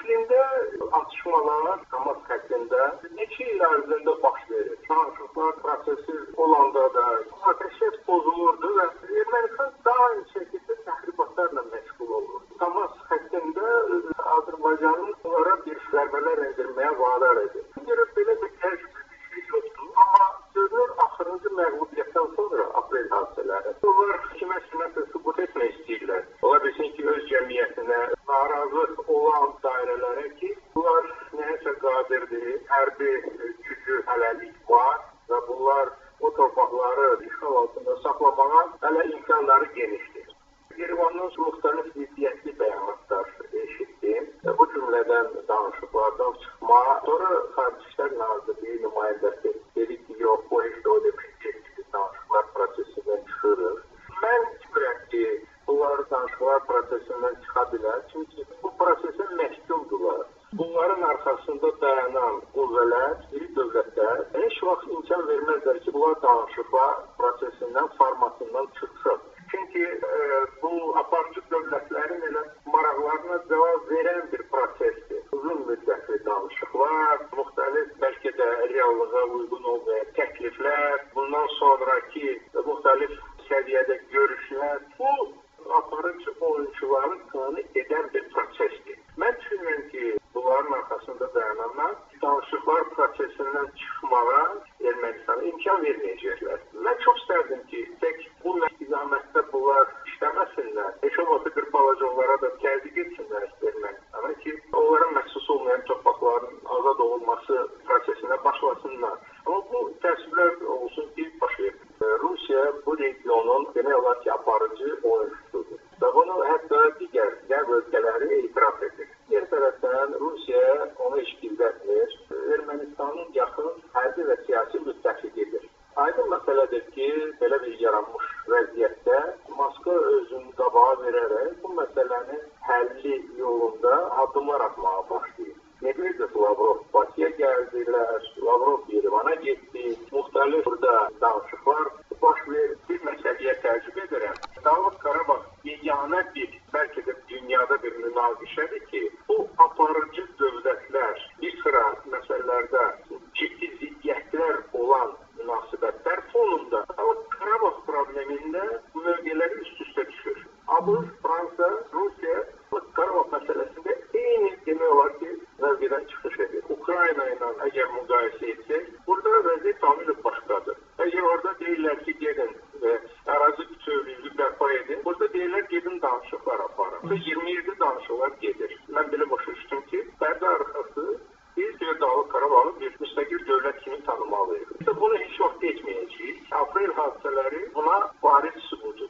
Əslində atışmalar Hamas xəttində neçə il ərzində baş verir. Danışıqlar prosesi olanda da atəşkəs pozulurdu və Ermənistan daim şəkildə təxribatlarla məşğul olur. Hamas xəttində Azərbaycanın onlara bir zərbələr endirməyə vadar edir. Görüb belə bir təcrübə bir şey yoxdur. Amma görünür axırıncı məğlubiyyətdən sonra aprel hadisələri. Onlar kiməsə sübut etmək istəyirlər. Ola bilsin ki, öz cəmiyyətinə narazı olan dairələrə ki, bunlar nəyəsə qadirdir, hərbi gücü hələlik var və bunlar o torpaqları işğal altında saxlamağa hələ imkanları genişdir. Yerevanın müxtəlif ziddiyyətli bəyanatlar eşitdim. Bu cümlədən danışıqlardan çıxma, sonra Xarici İşlər Nazirliyi nümayəndəsi dedi ki, yox, bu heç də o deməkdir ki, danışıqlar prosesindən çıxırıq. Mən düşünürəm ki, bunlar danışıqlar prosesindən çıxa bilər, çünki bu prosesə məhkumdurlar. Bunların arxasında dayanan qüvvələr, iri dövlətlər heç vaxt imkan verməzlər ki, bunlar danışıqlar prosesindən, formatından çıxsın. Çünki bu aparıcı dövlətlərin elə maraqlarına cavab verən bir prosesdir. Uzun müddətli danışıqlar, müxtəlif bəlkə də reallığa uyğun olmayan təkliflər, bundan sonraki müxtəlif səviyyədə görüşlər, bu aparıcı oyunçuları qane edən bir prosesdir. Mən düşünürəm ki, bunların arxasında dayananlar danışıqlar prosesindən çıxmağa Ermənistana imkan verməyəcəklər. Mən çox istərdim ki, tək bu istiqamətdə bunlar işləməsinlər. Heç olmasa bir balaca onlara da təzyiq etsinlər Ermənistana ki, onların məxsus olmayan torpaqların azad olunması prosesinə başlasınlar. Amma bu təəssüflər olsun ki, baş verir. Rusiya bu regionun demək olar ki, aparıcı oyunçusudur. Və bunu hətta digər ölkələri etiraf edir. Diğer tərəfdən Rusiya onu heç gizlətmir. Ermənistanın yaxın hərbi və siyasi müttəfiqidir. Aydın məsələdir ki, belə bir yaranmış vəziyyətdə Moskva özünü qabağa verərək bu məsələnin həlli yolunda addımlar atmağa başlayır. Medvedev, Lavrov Bakıya gəldilər, Lavrov Yerevana getdi, müxtəlif burada danışıqlar baş verdi. Bir məsələyə təəccüb edirəm. Dağlıq Qarabağ yeganə bir, bəlkə də dünyada bir münaqişədir ki, bu aparıcı dövlətlər bir sıra məsələlərdə ciddi ziddiyyətlər olan münasibətlər fonunda Qarabağ problemində mövqeləri üst-üstə düşür. ABŞ, Fransa, Rusiya Qarabağ məsələsində eyni demək olar ki, mövqedən çıxış edir. Ukrayna ilə əgər müqayisə etsək, burada vəziyyət tamamilə başqadır. Əgər orada deyirlər ki, gedin və ərazi bütövlüyünü bərpa edin, burada deyirlər gedin danışıqlar aparın. 27 danışıqlar gedir. Mən belə başa düşdüm ki, pərdə arxası biz Dağlıq Qarabağı bir müstəqil dövlət kimi tanımalıyıq. Biz bunu heç vaxt etməyəcəyik. Aprel hadisələri buna bariz sübutudur.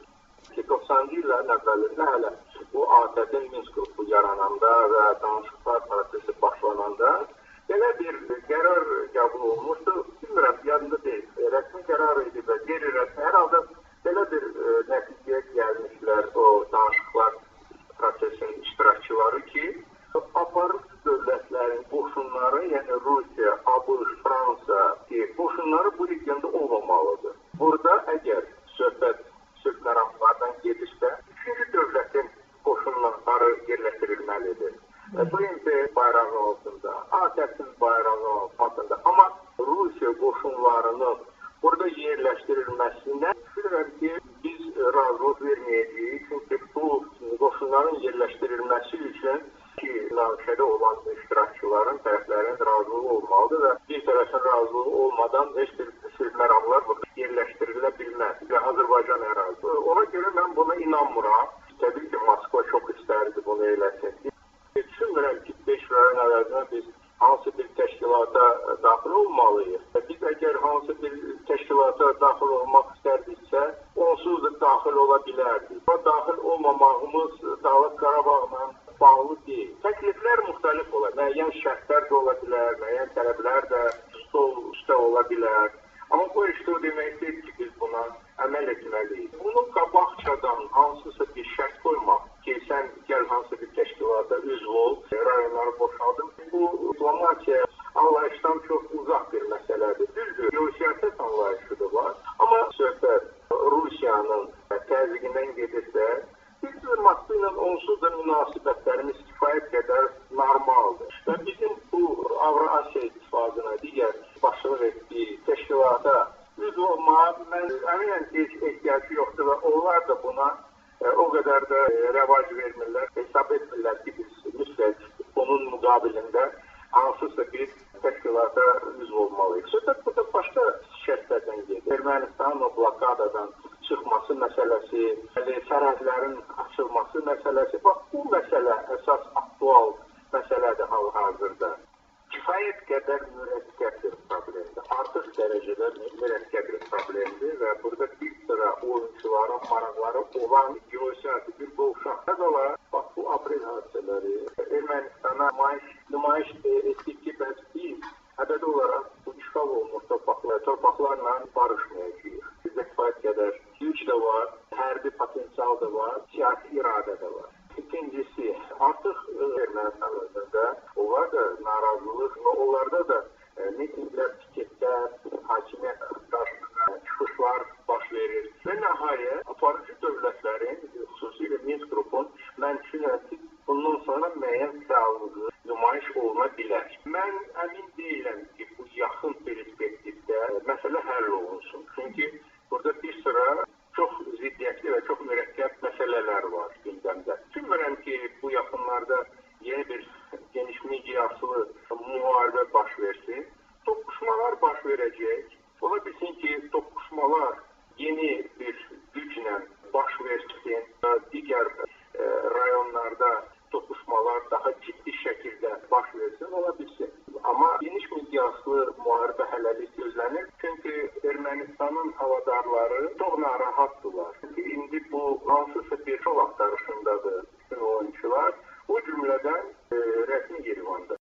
90-cı illərin əvvəlində hələ bu ATƏT-in Minsk qrupu yarananda və danışıqlar prosesi başlananda belə bir qərar qəbul olunmuşdu. Bilmirəm, yadında deyil. Rəsmi qərar idi və qeyri-rəsmi hər halda belə bir nəticəyə gəlmişlər o danışıqlar prosesinin iştirakçıları ki, aparıcı dövlətlərin qoşunları, yəni Rusiya, ABŞ, Fransa qoşunları bu regionda olmamalıdır. Burada əgər söhbət sülh məramlardan gedirsə, üçüncü dövlətin qoşunları yerləşdirilməlidir. BMT bayrağı altında, ATƏT-in bayrağı altında. Amma Rusiya qoşunlarının burada yerləşdirilməsinə düşünürəm ki, biz razılıq verməyəcəyik. Çünki bu qoşunların yerləşdirilməsi üçün ki, münaqişədə olan iştirakçıların, tərəflərin razılığı olmalıdır və bir tərəfin razılığı olmadan heç bir sülh məramlar burada yerləşdirilə bilməz və Azərbaycan ərazisi. Ona görə mən buna inanmıram. Təbii ki, Moskva çox istərdi bunu eləsin. Düşünmürəm ki, 5 rayon əvəzinə biz hansı bir təşkilata daxil olmalıyıq. Biz əgər hansı bir təşkilata daxil olmaq istərdiksə, onsuz da daxil ola bilərdik. Daxil olmamağımız Dağlıq Qarabağla bağlı deyil. Təkliflər müxtəlif olar. Müəyyən şərtlər də ola bilər, müəyyən tələblər də stol üstə ola bilər. Amma bu işte o demək deyil ki, biz buna əməl etməliyik. Bunu qabaqcadan hansısa bir şərt qoymaq ki, sən gəl hansı bir təşkilata üzv ol, rayonları boşaldın. Bu diplomatiya anlayışdan çox uzaq bir məsələdir. Düzdür, geosiyasət anlayışı da var. Amma söhbət Rusiyanın təzyiqindən gedirsə, biz Moskva ilə onsuz da münasibətlərimiz kifayət qədər normaldır. müqabilində hansısa bir təşkilata üzv olmalıyıq. Söhbət burada başqa şərtlərdən gedir. Ermənistanın o blokadadan çıxması məsələsi, sərhədlərin açılması məsələsi, bax bu məsələ əsas aktual məsələdir hal-hazırda. Kifayət qədər mürəkkəb bir problemdir. Artıq dərəcədə mürəkkəb bir problemdir və burada bir sıra oyuncuların maraqları olan geosiyasi bir qovşaq. Əvvəla, bax bu aprel hadisələri Ermənistana nümayiş etdik ki, bəs biz ədədi olaraq bu işğal olunmuş torpaqlarla barışmayacağıq. Bizdə kifayət qədər güc də var, hərbi potensial da var, siyasi iradə də var. İkincisi, artıq Ermənistan özündə onlar da narazılıq, onlarda da mitinglər, piketlər, hakimiyyət qarşısında çıxışlar baş verir. Və nəhayət, aparıcı dövlətlərin, xüsusilə Minsk qrupun, mən düşünürəm ki, bundan sonra müəyyən fəallığı nümayiş oluna bilər. Mən əmin deyiləm ki, bu yaxın perspektivdə məsələ həll olunsun. Çünki burada bir sıra çox ziddiyyətli və çox mürəkkəb məsələlər var gündəmdə. Düşünmürəm ki, bu yaxınlarda yeni bir geniş miqyaslı müharibə baş versin. Toqquşmalar baş verəcək. Ola bilsin ki, toqquşmalar yeni bir güclə baş versin. Digər rayonlarda toqquşmalar daha ciddi şəkildə baş versin, ola bilsin. Amma geniş miqyaslı müharibə hələlik gözlənir. Çünki Ermənistanın havadarları çox narahat